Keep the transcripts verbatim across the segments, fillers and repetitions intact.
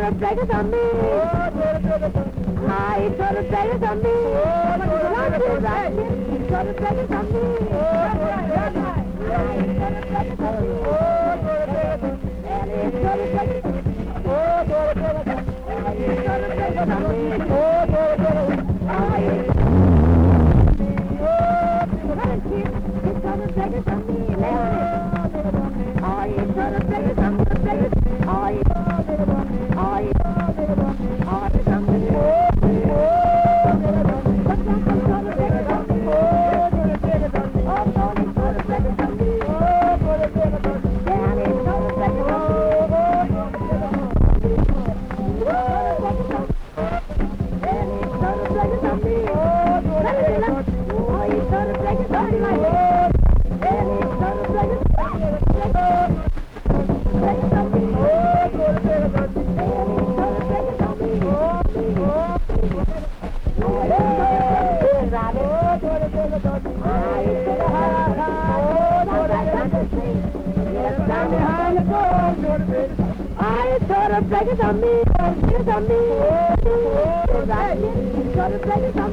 Vegas on me. I told her Vegas on me. I told her Vegas on me. Vegas on me, Vegas on me, Vegas on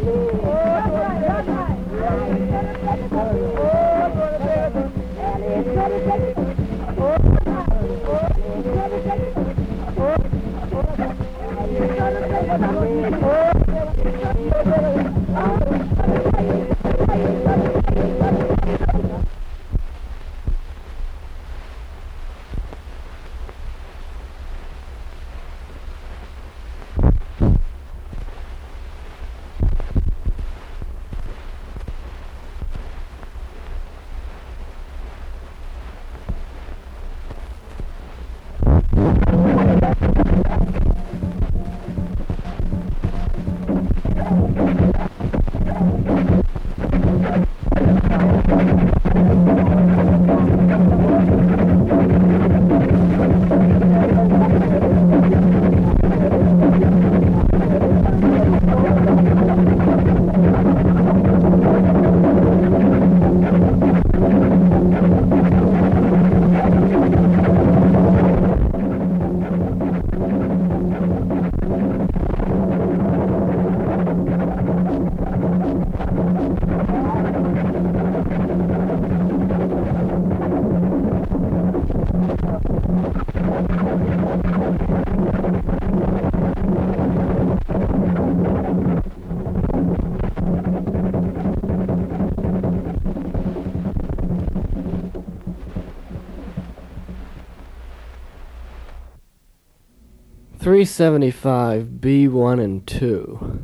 three seventy-five, B one and two.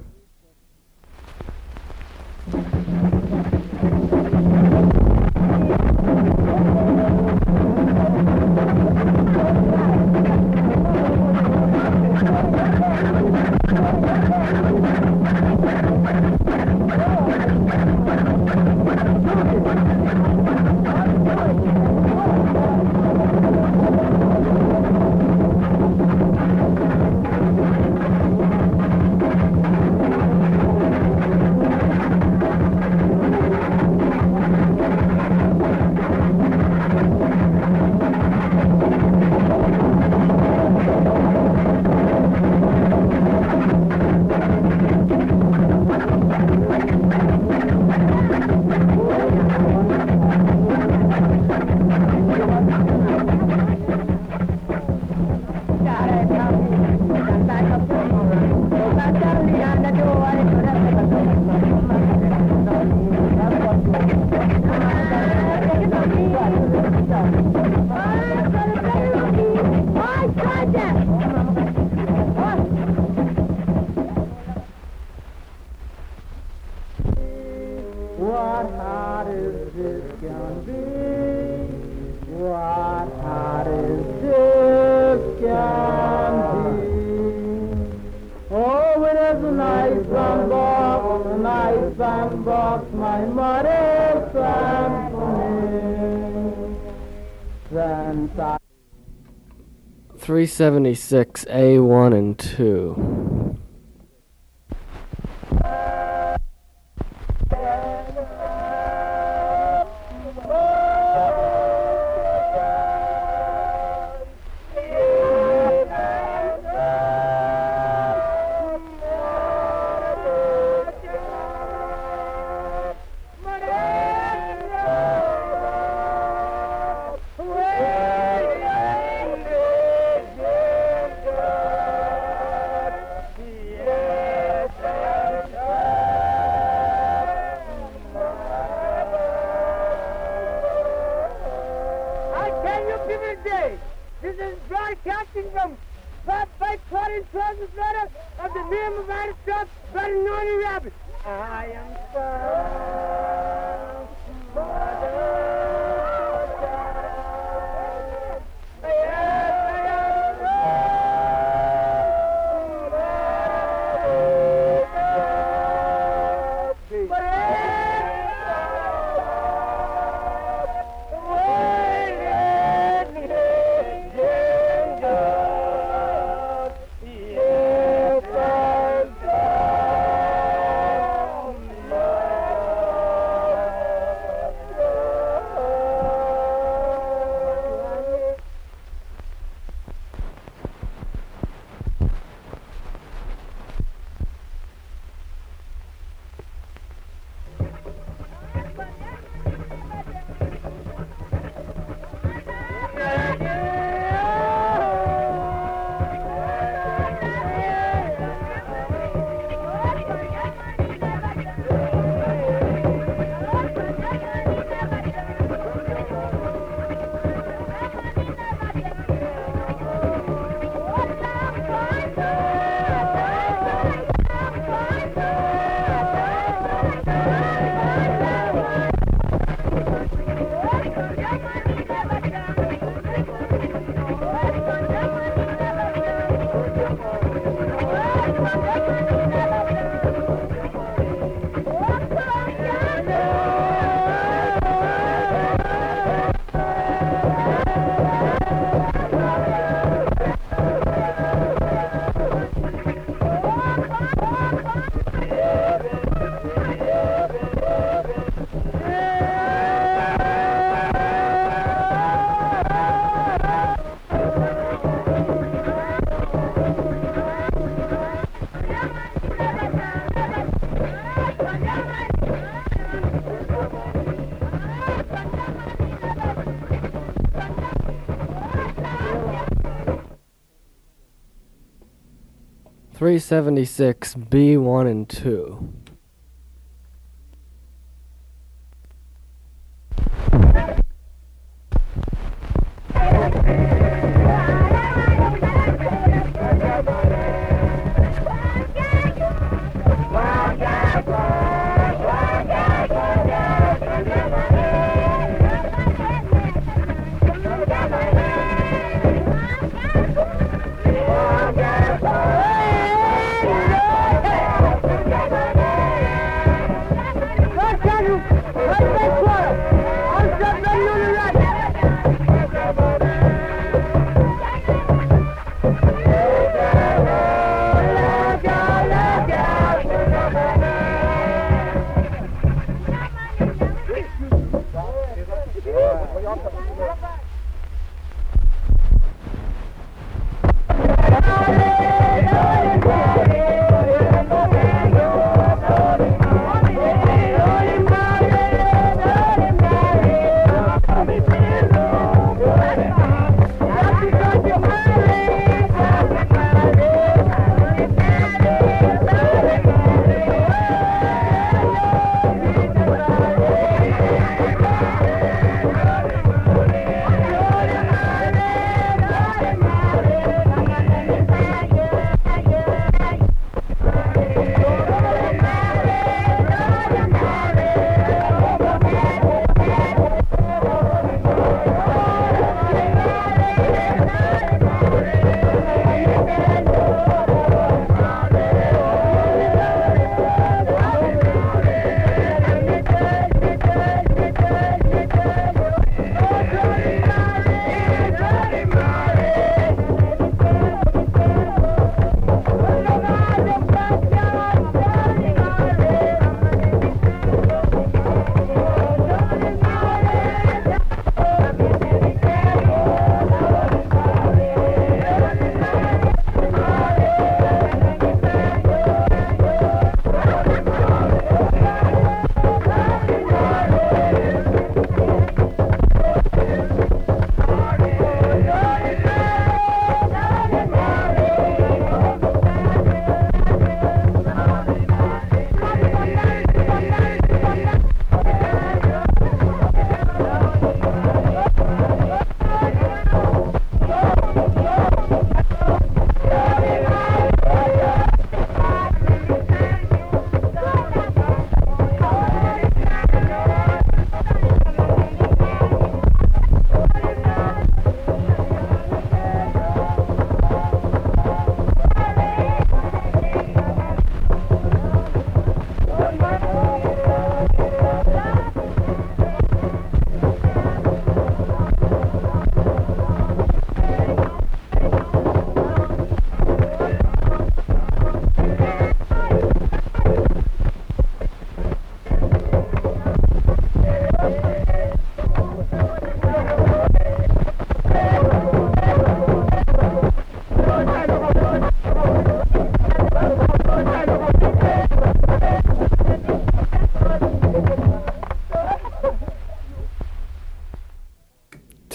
three seventy-six, A one and two. in Trust's letter of the name of our trust, better known as Rabbit. I am some mother's child. Yes, I am some but three seventy-six, B one and two. Let's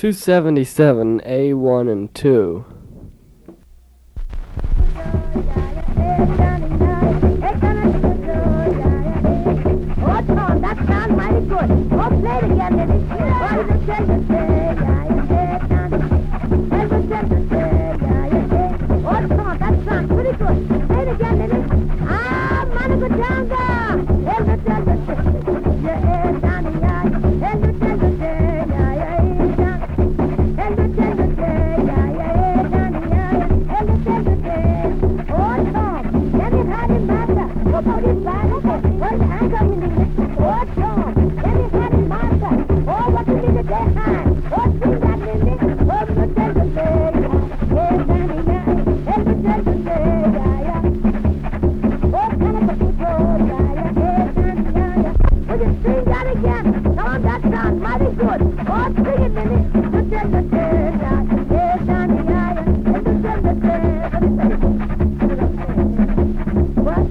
two seventy-seven, A one and two. Oh, Tom, that sounds mighty good. Oh, play it again, Lily. Oh, the treasure say, yeah, yeah, yeah, Johnny. And the treasure say, yeah, yeah, yeah. Oh, Tom, that sounds pretty good. Play it again, Lily. Ah, Monica Tonga. And the treasure say, yeah, yeah, Johnny, yeah. And the treasure say, yeah, yeah, yeah, Johnny. And the treasure say, yeah, yeah, yeah, Johnny, yeah. And the treasure say, oh, Tom, let me have it, master. What about this Bible? What's the answer, Lily? Oh, Tom, let me have it, master. Oh, what you need to get high? Oh, see that, Lily? Oh, the treasure say, yeah, Johnny, yeah. And the treasure say, yeah, yeah. Oh, kind of a people, yeah, yeah, yeah, Johnny, yeah, yeah. Would you sing that again? Tom, that sounds mighty good. Oh, sing it, Lily. The treasure say, yeah, yeah, Johnny, yeah, yeah. And the treasure say, what?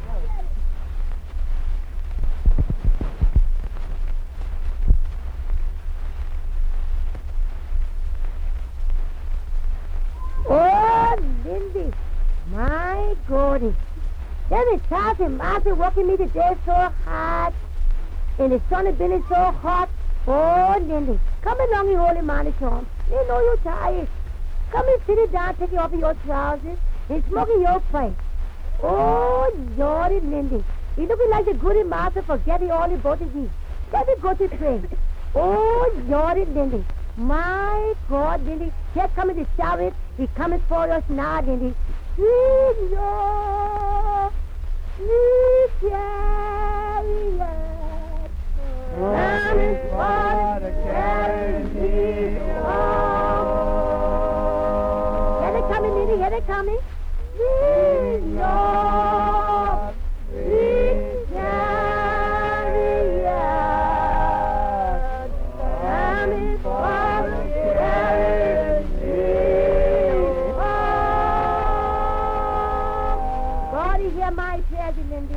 Oh, Lindy, my goodness. There is Charles and Martha working me today so hard. And the sun has been so hot. Oh, Lindy, come along, you holy man, Tom. They know you're tired. Come and sit it down, take you off of your trousers, and smoke in your pipe. Oh, Lordy, Lindy. You looking like the goody master forgetting all about the heat. Let me go to pray. Oh, Lordy, Lindy. My God, Lindy. Here coming the chariot. He coming for us now, Lindy. Sweet Lord, sweet chariot. Coming for to carry me home. Here they coming, Lindy. Here they coming. Sweet Lord, sweet chariot. Coming for to carry me home. God, you hear my prayers, Lindy.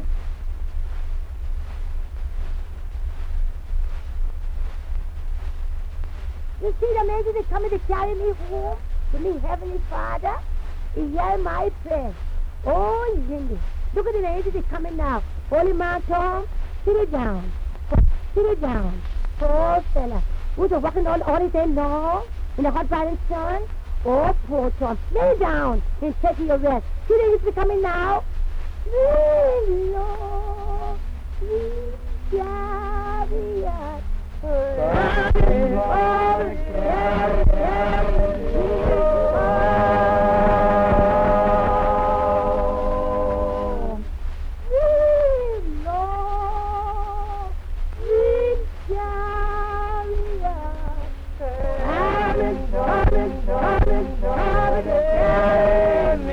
You see the angels that coming to carry me home to me, Heavenly Father? You hear my prayers. Oh, Lindy, look at the angels that coming now. Holy man, Tom, sit it down. Sit it down. Poor fella. Who's walking all, all day long in the hot bright sun? Oh, poor Tom. Lay down and take your rest. See the angels coming now? Sweet Lord, sweet chariot. Coming for to carry me home. Sweet Lord, sweet chariot. Coming, coming, coming, coming to carry me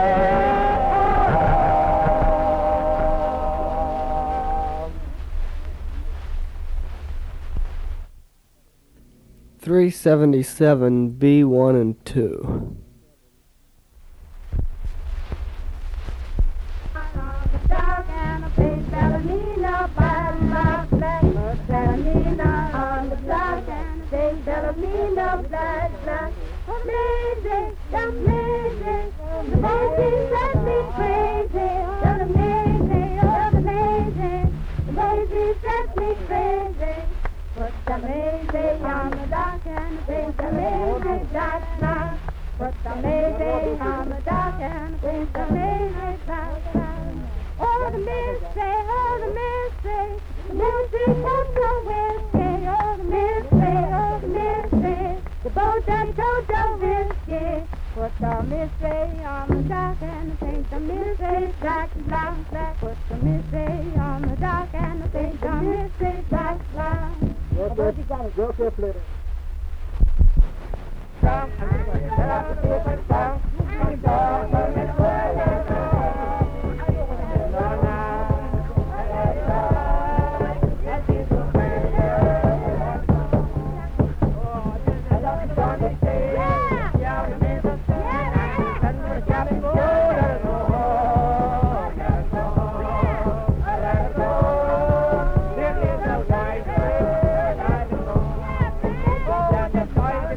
home. three seventy-seven, B one and two. Dark and a pink ballerina by my black ballerina on the block and a pink ballerina black black. Amazing, amazing, the amazing set me crazy. You're amazing, you're amazing, the amazing set me crazy. What's amazing on the dark and the pink amazing black black. What's amazing on the dark and the pink amazing black black. Oh, the mystery, oh, the mystery, the mystery comes from whiskey. Oh, the mystery, oh, the mystery, the boat that told the whiskey. What's the mystery on the dark and the pink, the mystery black, black, black. What's the mystery on the dark and the pink, the mystery black, black. Yes, sir. You got it. Go up later. Yeah.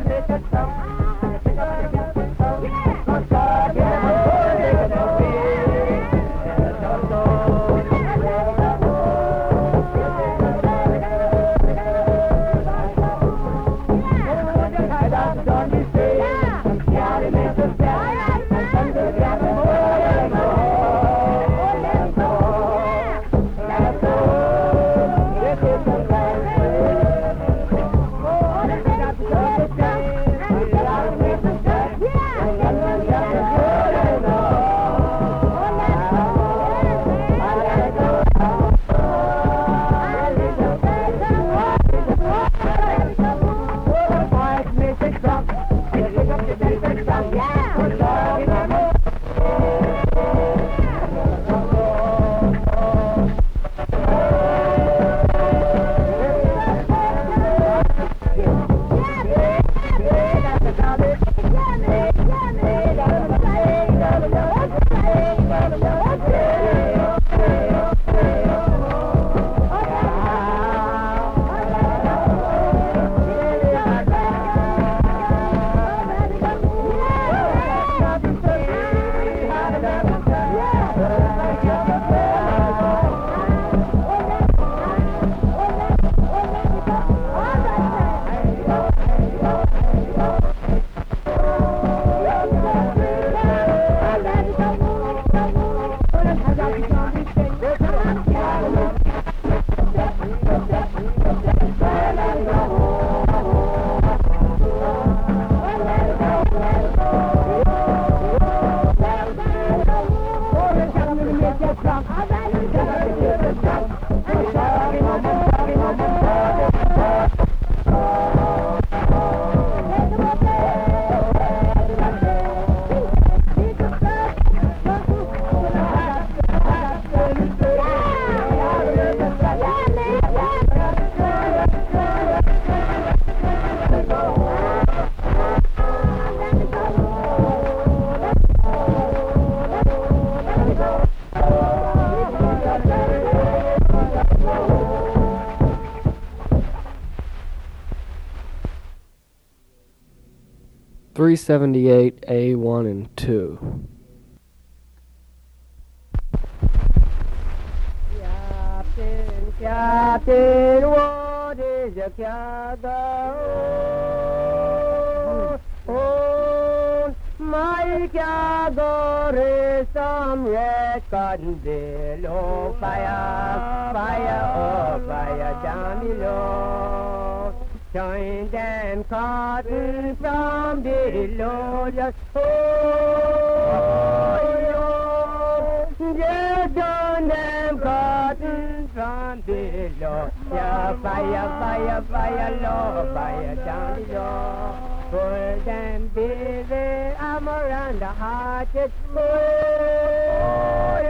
three seventy-eight A one and two. Captain, Captain, what is your cargo? Oh, my cargo is some red cotton below. Fire, fire, oh, fire down below. Join them cotton from below. Just oh, just join them cotton from below. Yeah, fire, fire, fire, low, fire down below. Pull them busy, I'm around the heart. Just oh,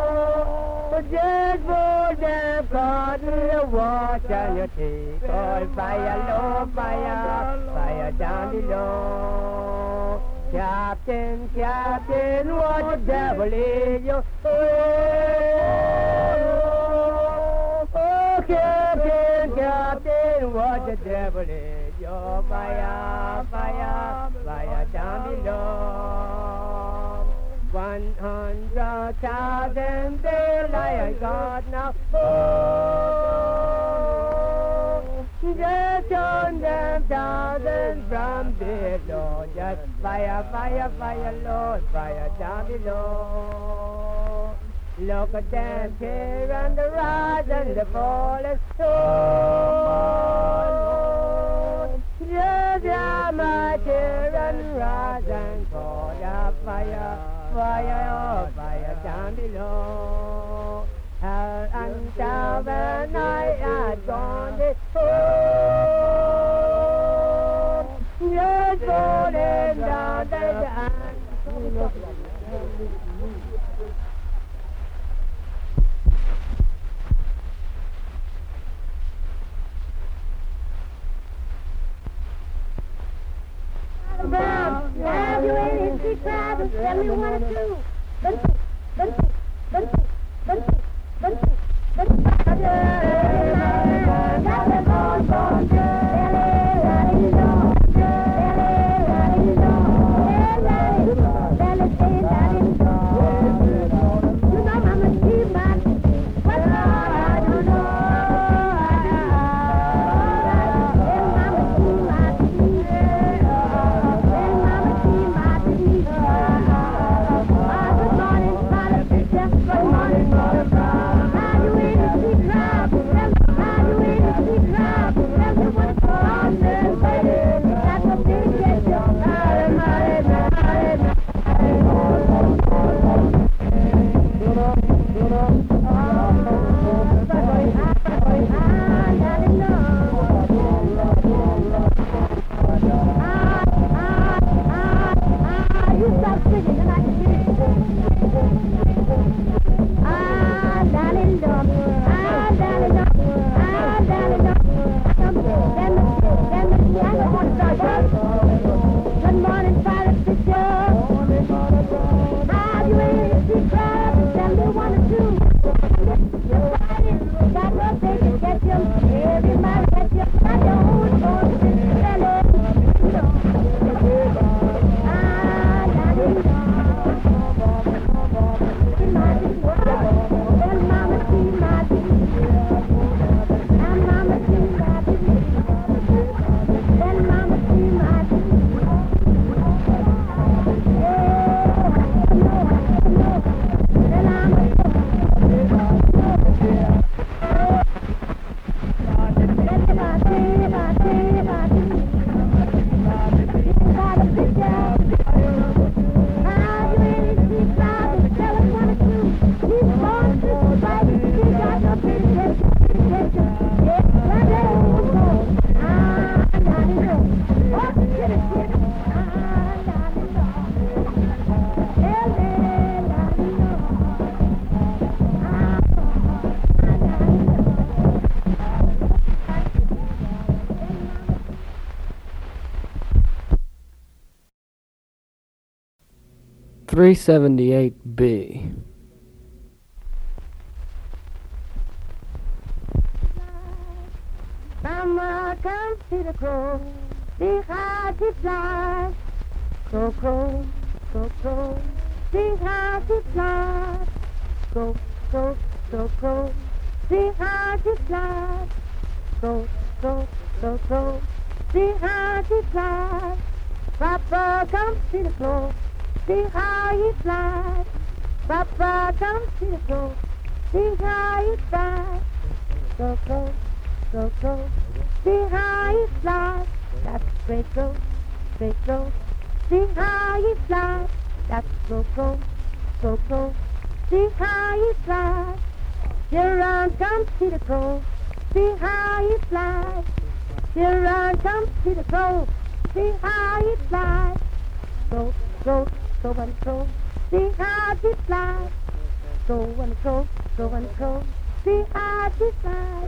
just pull them cotton, the water, you take all fire, low, fire, fire down below. Captain, Captain, what the devil is you? Oh, oh, Captain, Captain, what the devil is you? Fire, fire, fire down below. One hundred thousand daylight I got now. Oh, just on them thousand from below. Just fire, fire, fire, Lord, fire down below. Look at them here on the rise and the fall and stone. Just how much here and rise and fall. Yeah, fire, fire, oh, fire down below. Hell and when I had gone this home. Just falling down the hand. Have you any street crowd and tell me one or two? But, but, but, but, but, but, got the ball from Billy, Billy, Billy, Billy, you know I'm a cheap man. What's all I don't know? three seventy-eight B. Mama, come see the crow, see how she flies. Go crow, go crow, sing how to fly. Go, go, go crow, sing how to fly. Go, go, go crow, sing how to fly. Papa, come see the crow, see how he flies. Papa, come see the crow, see how he flies. Go, go, go, go, see how he flies. That's great crow, great crow. See how he flies. That's go, go, go, go. See how he flies. Children, come see the crow. See how he flies. Children, come see the crow. See how he flies. Go, go, go and crow. See how he flies. Go and crow, go and crow. See how he flies.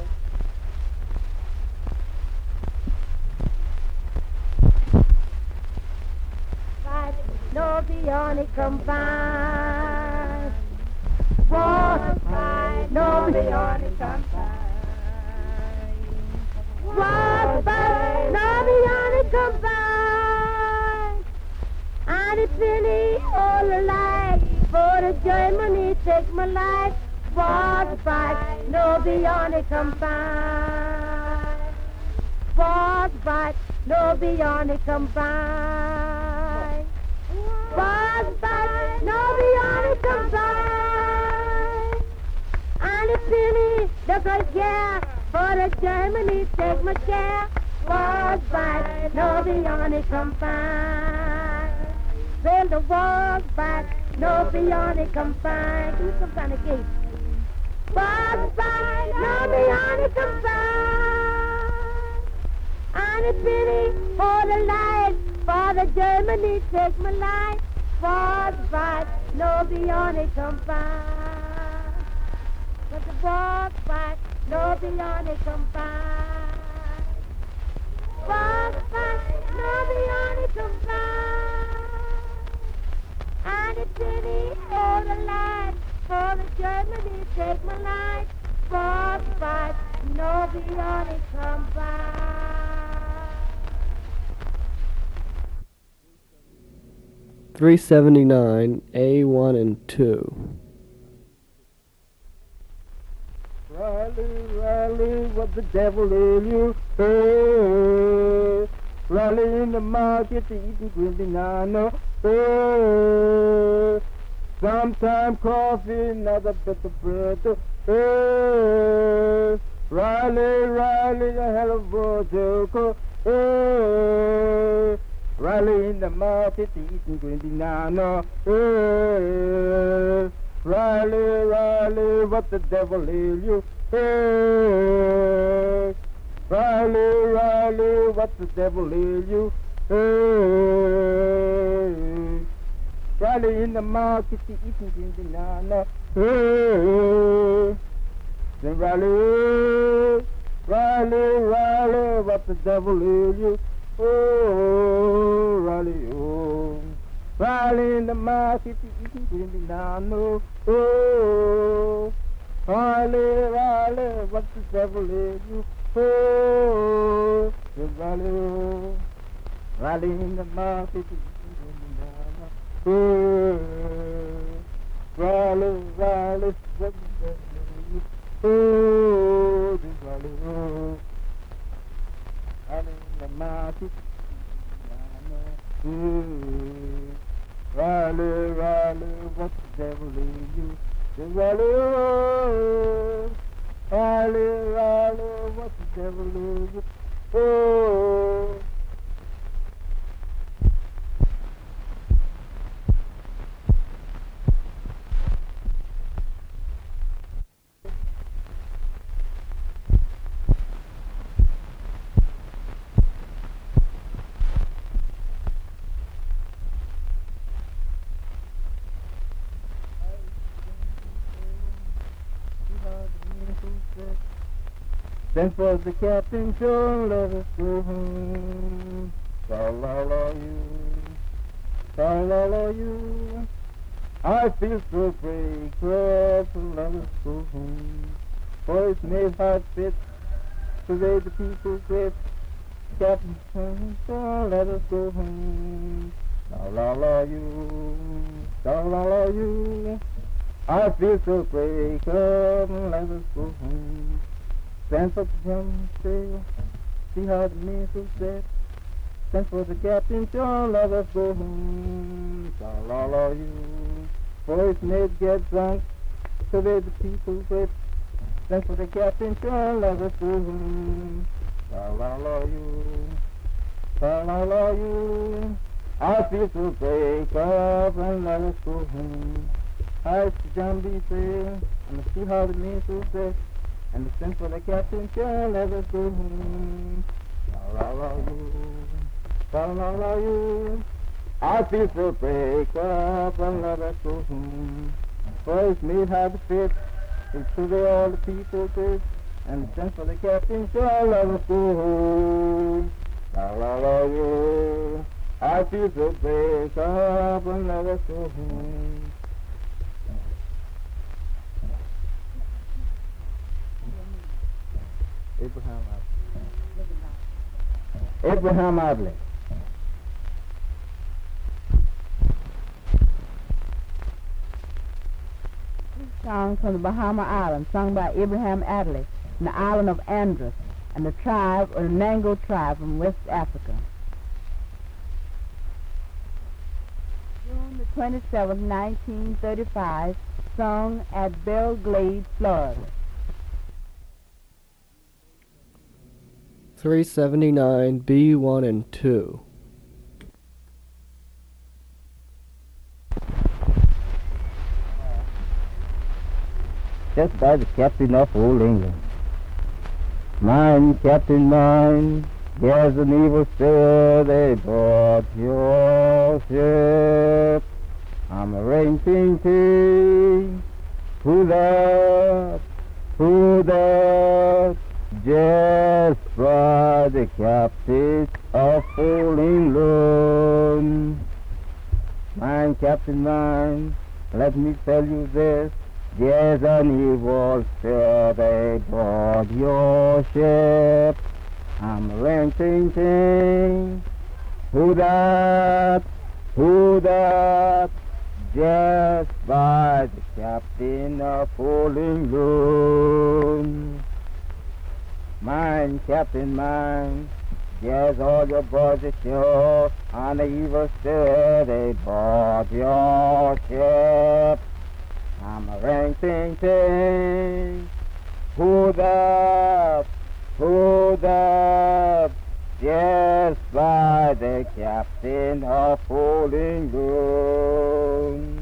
No bionic combine. Water fight, no bionic combine. Water fight, no bionic combine. And it's really all alike. For the Germany take my life. Water fight, no bionic combine. Water fight, no bionic combine. Was but no beyond combine. And it's me, the good yeah, for the Germany take my share. Was but no beyond combine. Well, the was but no beyond combine. Do some kind of gate. Was but no beyond combine. And it's me, for the light. For the Germany take my life. Was but no beyond it combine. But the was but no beyond it combine. Was but no beyond it combine. And it's in it all the life. For the Germany take my life. Was but no beyond it combine. three seventy-nine, A one and two. Riley, Riley, what the devil is you? Hey, Riley in the market, eating green banana. Hey, sometime coffee, another bit of bread. Hey, Riley, Riley, a hell of a joker. Hey, Riley in the market, eating green banana. Hey, Riley, Riley, what the devil is you? Hey, Riley, Riley, what the devil is you? Hey, Riley in the market, eating green banana. Hey, then Riley, Riley, Riley, what the devil is you? Oh, Riley, oh, Riley in the market, eating green banana. Oh, Riley, Riley, what the devil is you? Oh, Riley, oh, Riley in the market, eating green banana. Oh, Riley, Riley, what the devil is you? Oh, Riley, oh, Riley in the market. Mm. Riley, Riley, what the devil is you? Riley, oh, Riley, Riley, what the devil is you? Oh. Then for the captain, sure, let us go home. La-la-la you, la-la-la you. I feel so brave, so let us go home. For it's made hard fit to raise the people's grip. Captain, so let us go home. la la you, la la la you. I feel so great, come let us go home. Stand for the young sail, see how the men so set. Stand for the captain, John, let us go home. La la la you, first mate get drunk, so that the people wet. Stand for the captain, John, let us go home. La la la you, la la la you. I feel so great, up and let us go home. I see John B. sail, and I see how the men so set. And the send for the captain, John, let us go home. La la la you, la la la you. I feel so break up and let us go home. First mate had the fit, and so they all the people did. And the send for the captain, John, let us go home. La la la you. I feel so break up and let us go home. Abraham Adley. Abraham Adley. Song from the Bahama Islands, sung by Abraham Adley, in the island of Andros, and the tribe, or the Nango tribe from West Africa. June the twenty-seventh, nineteen thirty-five, sung at Belle Glade, Florida. three seventy-nine B one and two. Just by the captain of old England. Mine, captain, mine, there's an evil stir, they bought your ship. I'm a rain-ting ting, who that, who that, just by the captain of old England. Mine, captain, mine, let me tell you this, there's an evil stir, they board your ship. I'm a rain-ting ting, who that, who that, just by the captain of old England. Mine, captain, mine, yes, all your boys ashore on the evil stir, they board your ship. I'm a rain-ting ting, who that, who that, yes, by the captain of old England.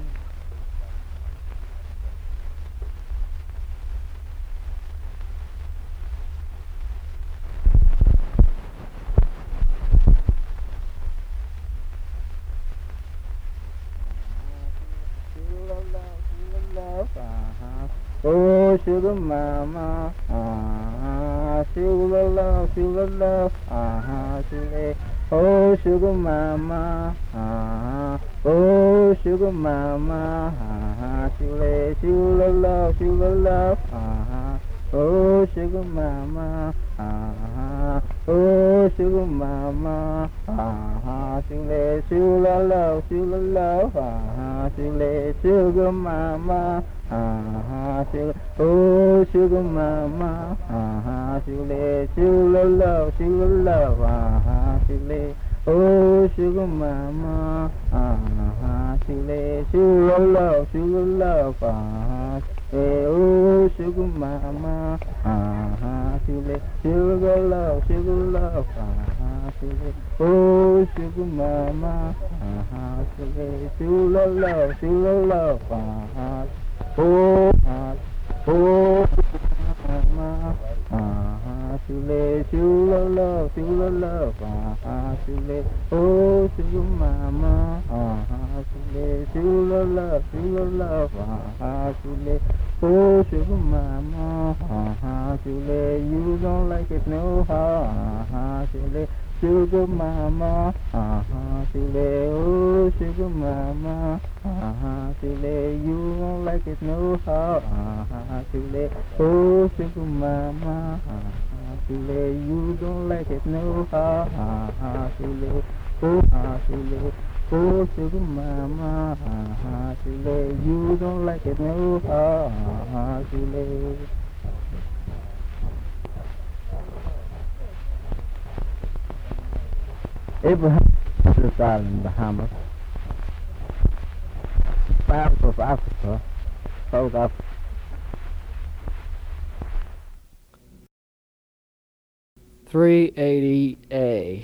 Oh, sugar mama, ah, sugar love, sugar love, ah, sugar. Oh, sugar mama, ah, oh, sugar mama, ah, sugar, sugar love, sugar love, ah, oh, sugar mama, ah, oh, sugar mama, ah, sugar, sugar love, sugar love, ah, sugar, sugar mama. Ah, sugar, oh, sugar mama, ah, sugar, sugar love, sugar love, ah, sugar, oh, sugar mama, ah, sugar, sugar love, sugar love, ah, oh, sugar mama, ah, sugar, sugar love, sugar love, ah, sugar, oh, sugar mama, ah, sugar, sugar love, sugar love, ah. Oh, ah, oh, mama, ah, sugar, sugar love, sugar love, ah, sugar, oh, sugar mama, ah, sugar, sugar love, sugar love, ah, sugar, oh, sugar mama, ah, sugar, you don't like it no how, ah, sugar, sugar mama, ah, sugar, oh, sugar mama, ah, sugar, you don't like it no how, ah, sugar, oh, sugar mama, ah, sugar, you don't like it no how, ah, sugar, oh, ah, sugar, Oh, sugar mama, ha ha, Shule, you don't like it, no, ha ha ha, Shule. Abraham is Island, Bahamas. South of Africa, South Africa. three eighty A.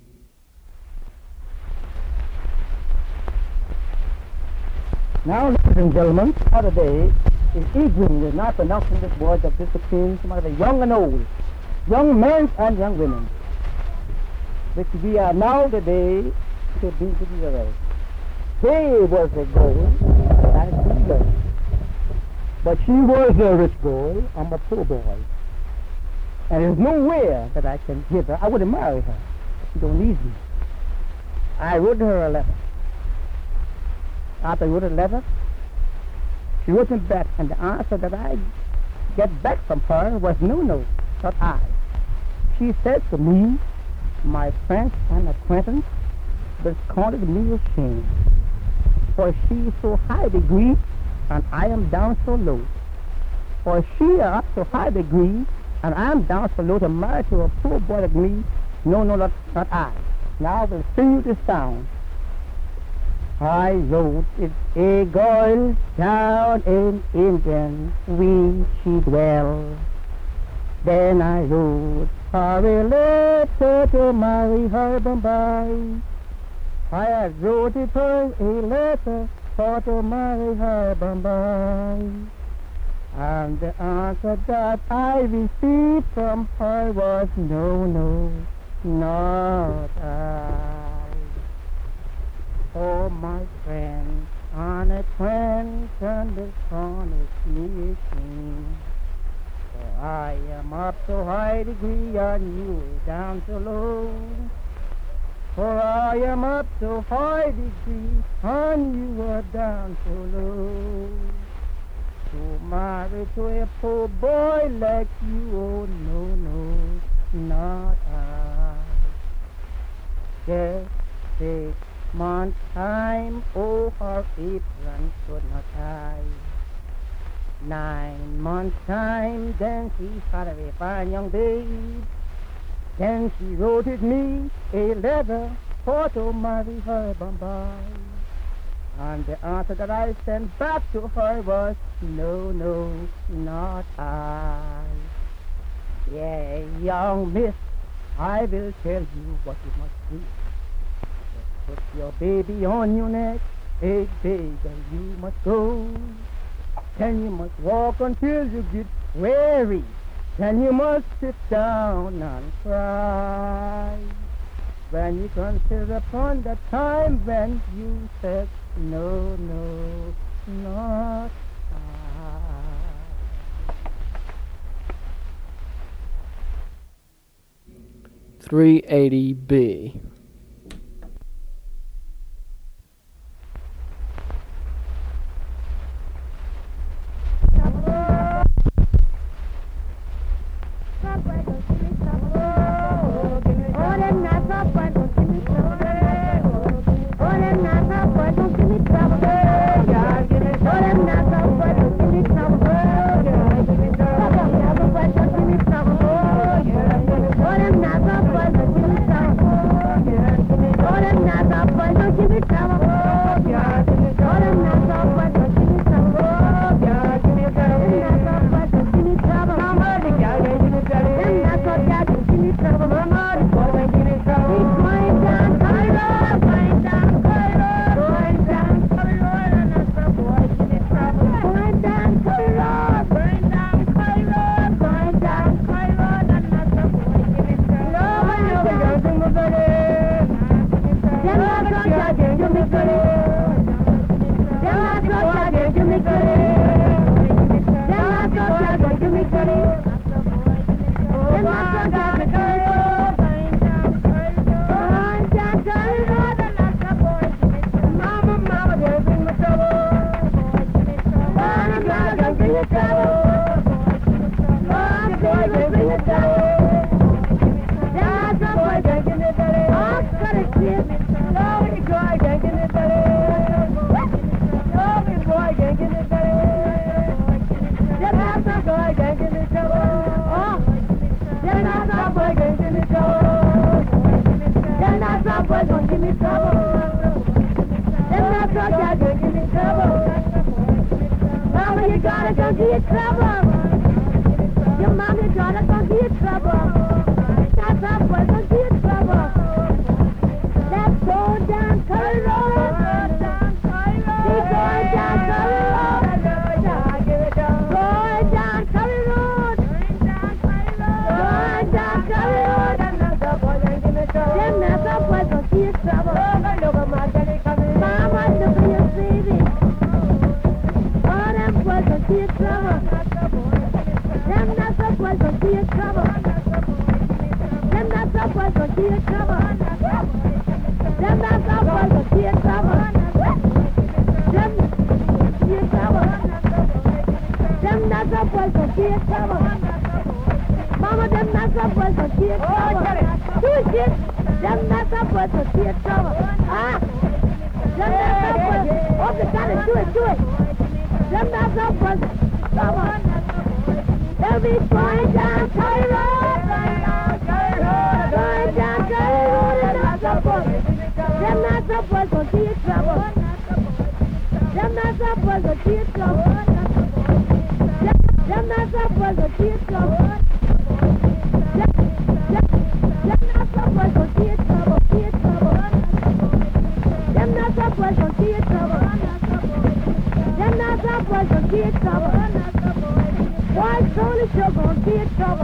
Now, ladies and gentlemen, other day is evening. We're not pronouncing this word of discipline, some of the young and old, young men and young women, which we are now today to be together. They was a girl, and she was. But she was a rich girl, I'm a poor boy. And there's nowhere that I can give her. I wouldn't marry her. She don't need me. I wrote her a letter. After I wrote a letter, she wrote me back, and the answer that I get back from her was no, no, not I. She said to me, my friends and acquaintance, but counted me a shame, for she is so high degree, and I am down so low. For she are so high degree, and I am down so low to marry to a poor boy like me. No, no, not, not I. Now I will sing you this sound. I wrote it a girl down in Indian, we she dwell. Then I wrote her a letter to marry her Bombay. I had wrote it her a letter for to marry her Bombay. And the answer that I received from her was no, no, not I. Oh, my friend, on a friend, turn this corner, me king. For I am up so high degree, and you are down so low. For I am up so high degree, and you are down so low. To marry to a poor boy like you, oh no, no, not I. Just six months time, oh her apron could not tie. Nine months time, then she had a fine young babe. Then she wrote it me a letter for to marry her Bombay. And the answer that I sent back to her was, no, no, not I. Yeah, young miss, I will tell you what you must do. Just put your baby on your neck, a baby, and you must go. Then you must walk until you get weary. Then you must sit down and cry. When you consider upon the time when you said, no, no, not I. three eighty B. get in trouble. Your mom and daughter gonna get in trouble. That's our boy gonna get in trouble. Let's go down Curry Road. Keep going down Curry Road. Going down Curry Road. Going down Curry Road. Them that's our boy gonna get in trouble. Mama, look at your baby. All them boys gonna get in trouble. Them that's our boys gonna get in trouble. Them that's our boys gonna get in trouble. Them that's our boys gonna get in trouble. Them get in trouble. Them that's our boys gonna get in trouble. Mama, them that's our boys gonna get in trouble. Do it, shit. Them that's our boys gonna get in trouble. Ah. Them that's our boys. Oh, the God, do it, do it. Them that's our boys. Come on. They'll be going down Curry Road. Going down Curry Road. And that's our boys. Them that's our boys gonna get in trouble. Them that's our boys gonna get in trouble. Them that's our boys gonna get in trouble. Them that's our boys gonna get in trouble. Get in trouble. Them that's our boys gonna get in trouble. Them that's our boys gonna get in trouble. White Tony sure gonna get in trouble.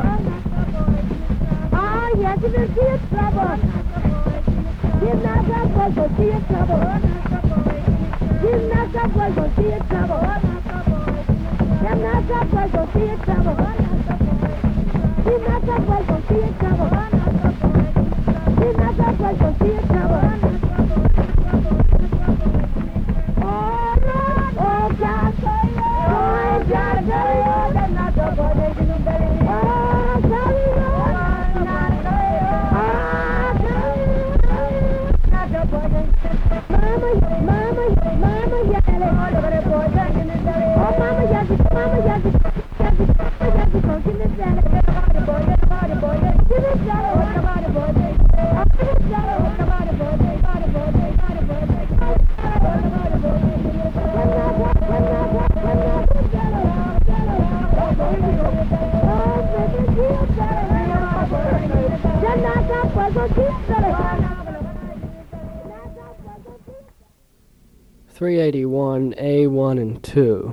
Oh yes, it will get in trouble. Them that's our boys gonna get in trouble. Them that's our boys gonna get in trouble. Them that's our boys gonna get in trouble. Them that's our boys gonna get in trouble. Them that's our boys gonna get in trouble. three eighty-one A one and two.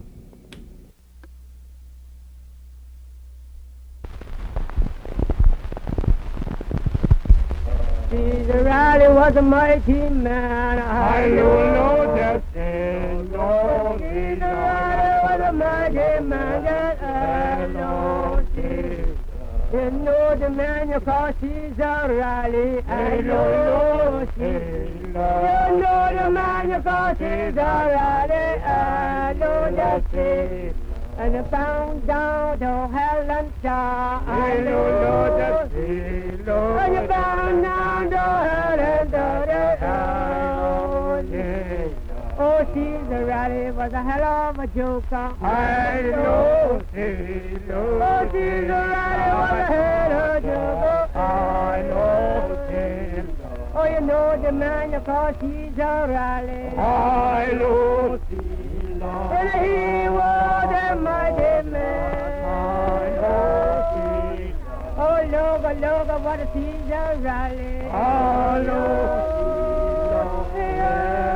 Caesar Riley was a mighty man. I don't know that thing. No, Caesar Riley was a mighty man. That I know. You know the man you call Caesar Riley. I know Caesar. You know the man you call Caesar Riley. I know that Caesar. And I bound down to hell and star. I know that Caesar. And you bound down to hell and star. Oh, Caesar Riley was a hell of a joker. I know Caesar. Oh, Caesar Riley was a hell of a joker. I know Caesar. Oh, you know the man you call Caesar Riley. I know Caesar. And he was a mighty man. I know Caesar. Oh, look, look, what a Caesar Riley. I know Caesar.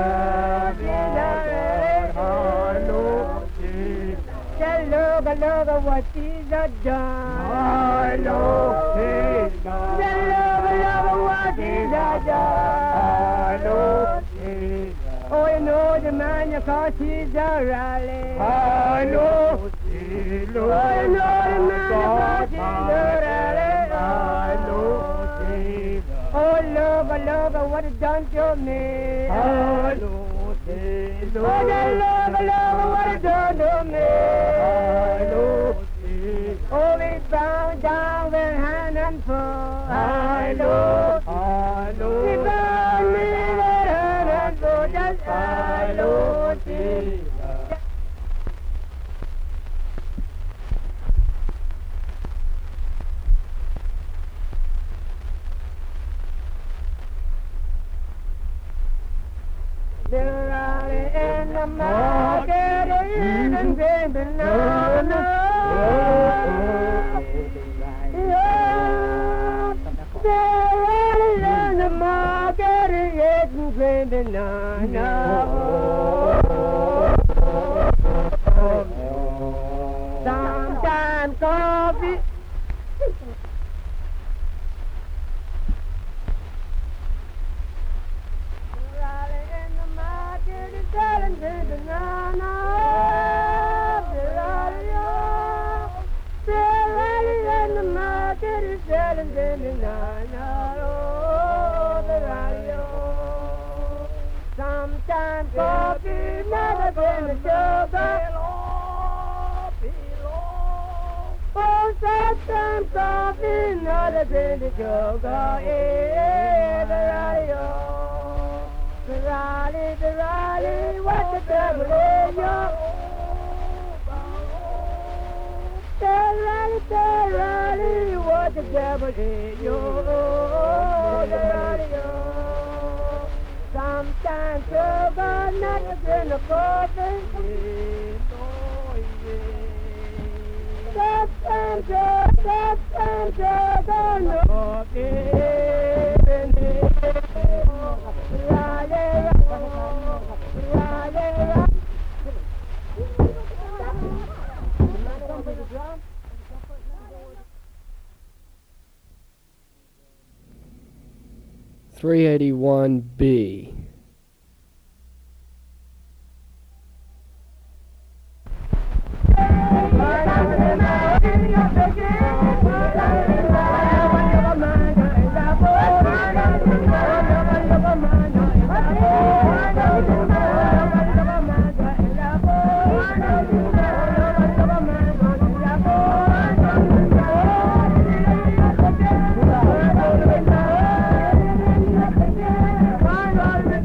Look, look what Caesar done. I know Caesar. Look, look what Caesar done. I know Caesar. Oh, you know the man you call Caesar Riley. I know Caesar. Oh, you know the man you call Caesar Riley. I know Caesar. Oh, look, look what it done to me. I know Caesar. Oh, look, look what it done to me. Oh, we bow down with hand and foot. I know, I know. We bow down with hand and foot. Yes, I know, Jesus. They're out in the market, and they've been no, no. Yeah, they're in the market and getting twenty nine. Sometimes coffee. Selling banana, in the market is selling banana, oh, the radio. Sometimes coffee, never been a sugar. Oh, sometimes coffee, never been a sugar, yeah, the radio. The rally, the rally, what the devil is yo? The rally, the rally, what the devil is yo? The rally, yo. Sometimes sugar, not in the coffee. Sometimes sugar, sometimes sugar, no three eighty-one B. Bye.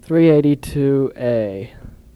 three eighty-two A.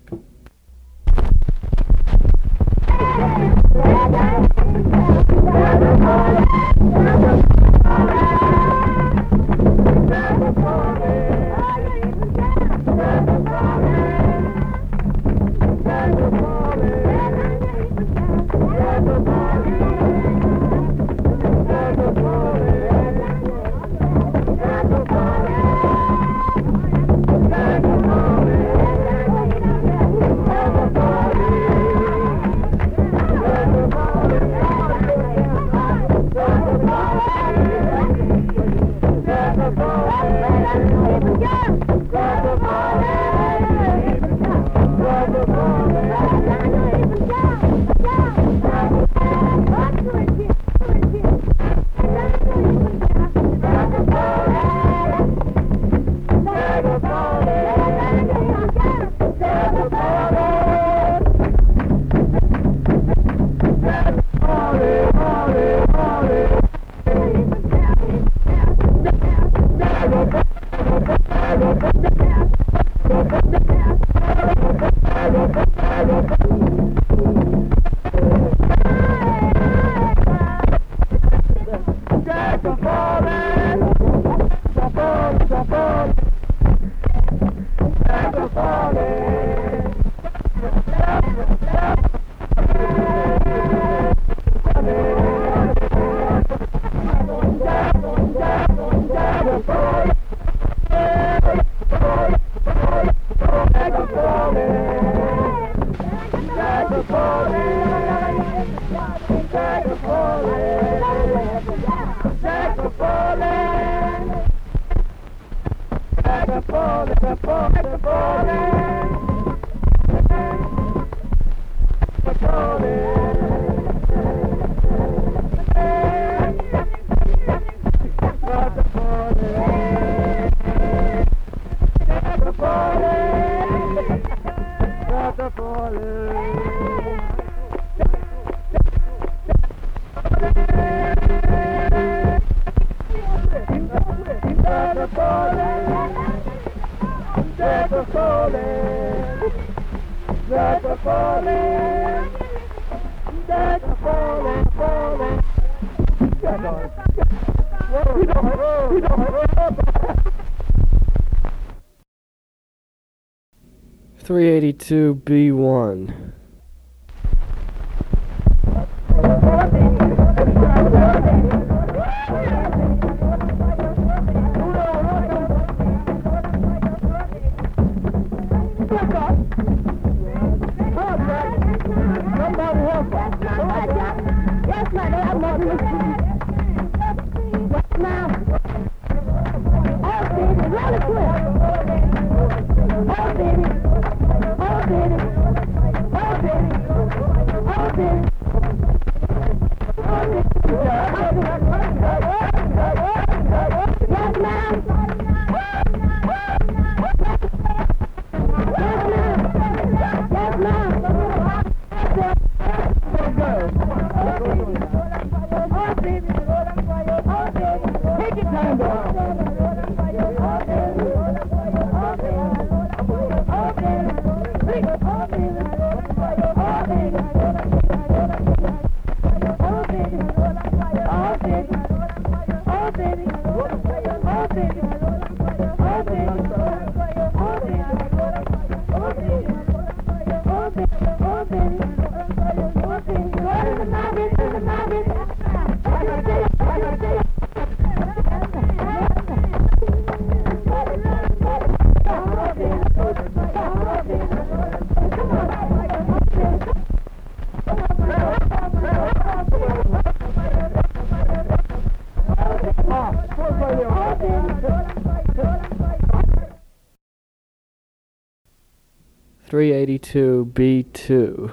three eighty-two B one. three eighty-two B two.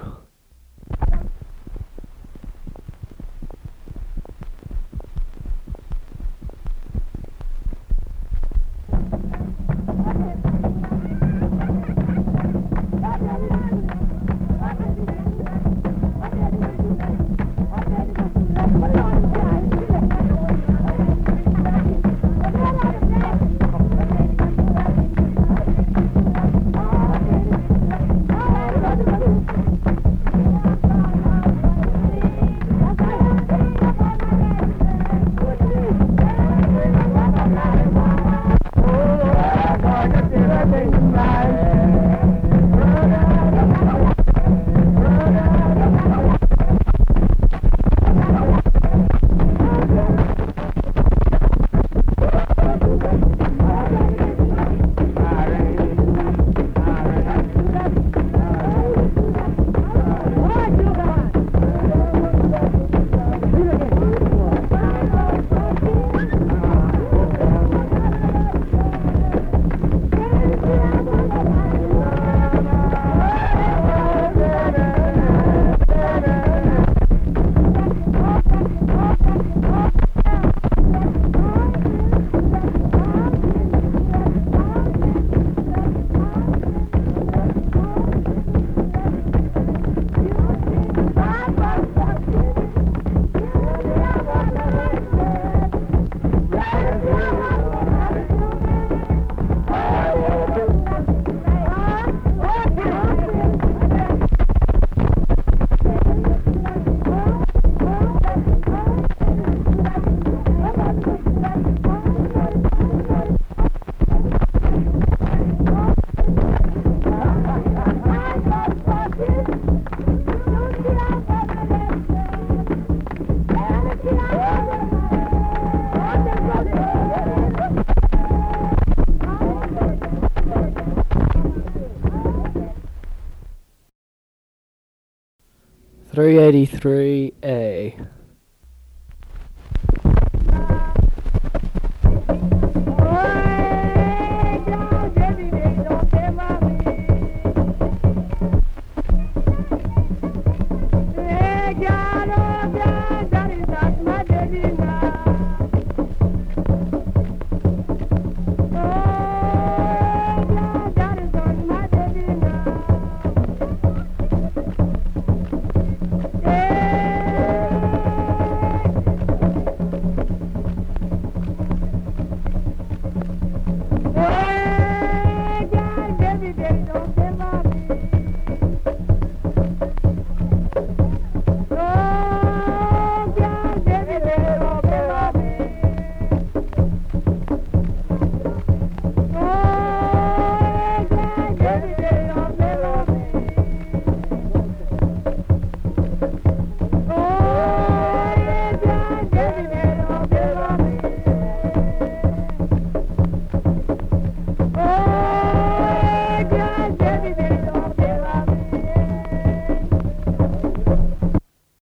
three eighty-three A.